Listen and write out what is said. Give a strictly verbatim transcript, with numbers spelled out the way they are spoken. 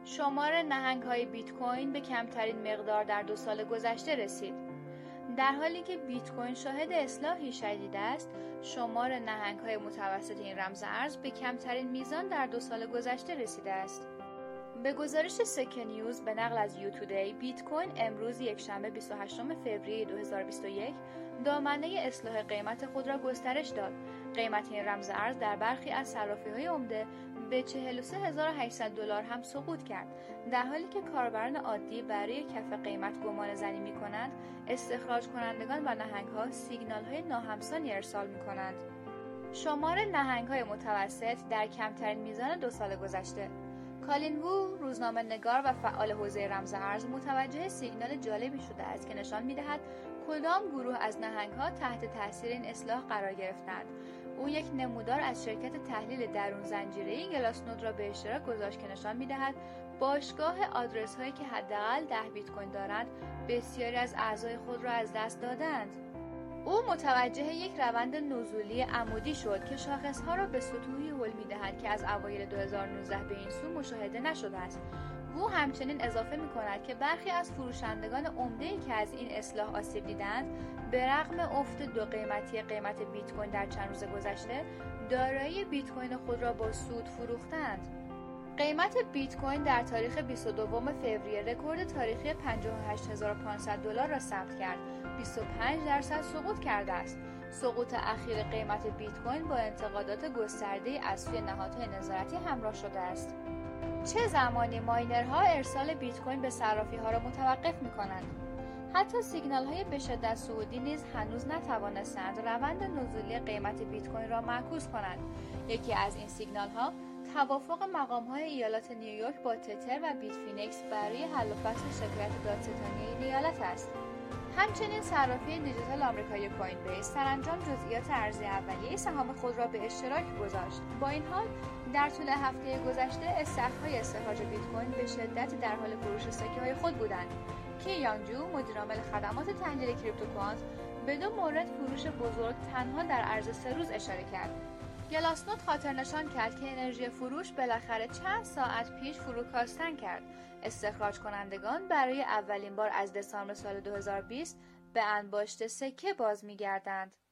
شمار نهنگ‌های بیت کوین به کمترین مقدار در دو سال گذشته رسید. در حالی که بیت کوین شاهد اصلاحی شدید است، شمار نهنگ‌های متوسط این رمز ارز به کمترین میزان در دو سال گذشته رسیده است. به گزارش سکه نیوز به نقل از یو تودی، بیت کوین امروز یکشنبه بیست و هشتم فوریه دو هزار و بیست و یک دامنه اصلاح قیمت خود را گسترش داد. قیمت این رمز ارز در برخی از صرافی‌های عمده به چهل و سه هزار و هشتصد دلار هم سقوط کرد، در حالی که کاربران عادی برای کف قیمت گمان زنی می کنند. استخراج کنندگان و نهنگ‌ها سیگنال‌های ناهمسانی ارسال می کنند. شمار نهنگ‌های متوسط در کمترین میزان دو سال گذشته. کالین وو، روزنامه نگار و فعال حوزه رمز ارز، متوجه سیگنال جالبی شده است که نشان می‌دهد کدام گروه از نهنگ‌ها تحت تاثیر این اصلاح قرار گرفتند. او یک نمودار از شرکت تحلیل درون زنجیره‌ای گلاسنود را به اشتراک گذاشت که نشان می‌دهد باشگاه آدرس‌هایی که حداقل ده بیت کوین دارند بسیاری از اعضای خود را از دست دادند. او متوجه یک روند نزولی عمودی شد که شاخص‌ها را به سطوحی هل می‌دهد که از اوایل دو هزار و نوزده به این سو مشاهده نشده است. او همچنین اضافه می‌کند که برخی از فروشندگان عمده‌ای که از این اصلاح آسیب دیدند، به رغم افت دو قیمتی قیمت بیت کوین در چند روز گذشته، دارایی بیت کوین خود را با سود فروختند. قیمت بیت کوین در تاریخ بیست و دوم فوریه رکورد تاریخی پنجاه و هشت هزار و پانصد دلار را ثبت کرد. بیست و پنج درصد سقوط کرده است. سقوط اخیر قیمت بیت کوین با انتقادات گسترده‌ای از سوی نهادهای نظارتی همراه شده است. چه زمانی ماینرها ارسال بیت کوین به صرافی‌ها را متوقف می‌کنند؟ حتی سیگنال‌های به شدت صعودی نیز هنوز نتوانستند روند نزولی قیمت بیت کوین را معکوس کنند. یکی از این سیگنال‌ها توافق مقام‌های ایالات نیویورک با تتر و بیت فینکس برای حل و فصل شکایت دادستانی این ایالت است. همچنین صرافی دیجیتال آمریکایی کوین بیس سرانجام جزئیات ارزی اولیه سهام خود را به اشتراک گذاشت. با این حال در طول هفته گذشته استخرهای استخراج بیت کوین به شدت در حال فروش سکه‌های خود بودند. کی یانگ جو، مدیرعامل خدمات تحلیل کریپتوکوانت، به دو مورد فروش بزرگ تنها در عرض سه روز اشاره کرد. گلاسنود خاطر نشان کرد که انرژی فروش بالاخره چند ساعت پیش فروکاستن کرد. استخراج کنندگان برای اولین بار از دسامبر سال دو هزار و بیست به انباشت سکه باز می‌گردند.